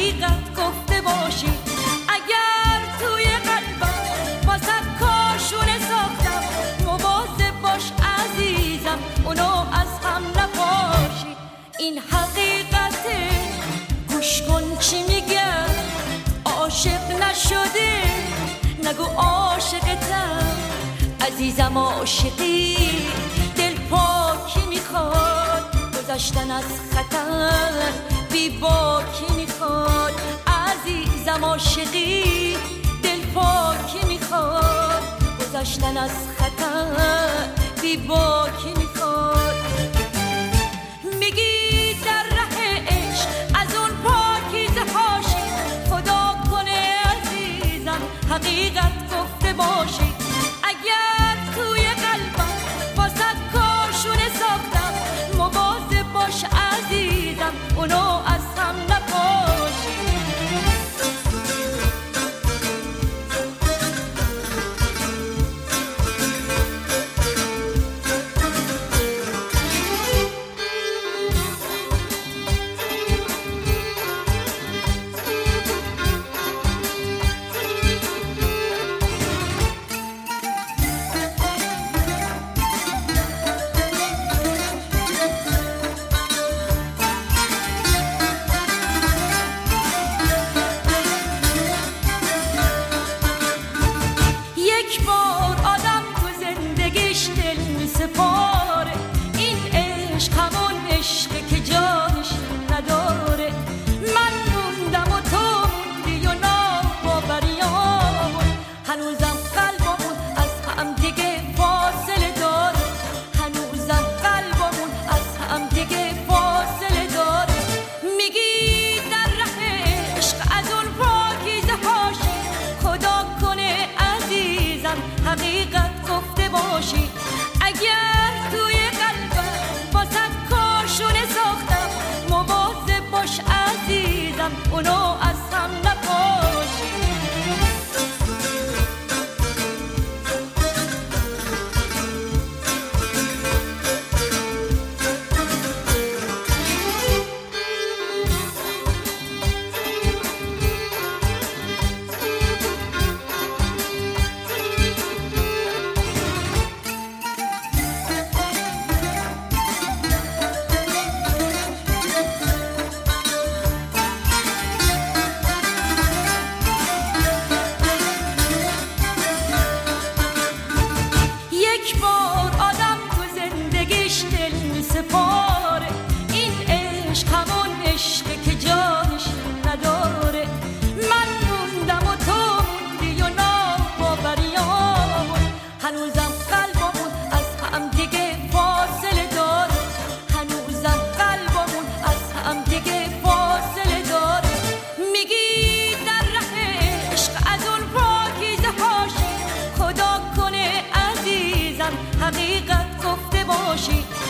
حقیقت گفته باشی. اگر توی قلبم واسه کاشونه ساختم، مواظب باش عزیزم اونو از هم نپاشی. این حقیقته، گوش کن چی میگم. عاشق نشده نگو عاشقتم، عزیزم عاشقی دل پاکی میخواد، گذشتن از خطر بی باکی میخواد. عزیزم عاشقی دل پاکی میخواد، گذشتن از خطر بی باکی میخواد. میگی در ره عشق از اون پاکیزه هاشی، خدا کنه عزیزم حقیقت گفته باشی. اگر توی قلبم واسه کاشونه ساختم، مواظب باش عزیزم اونو از هم نپاشی. حقیقت گفته باشی. اگر توی قلبم واسه کاشونه ساختم، مواظب باش عزیزم اونو از هم نپاشی. حقیقت گفته باشی.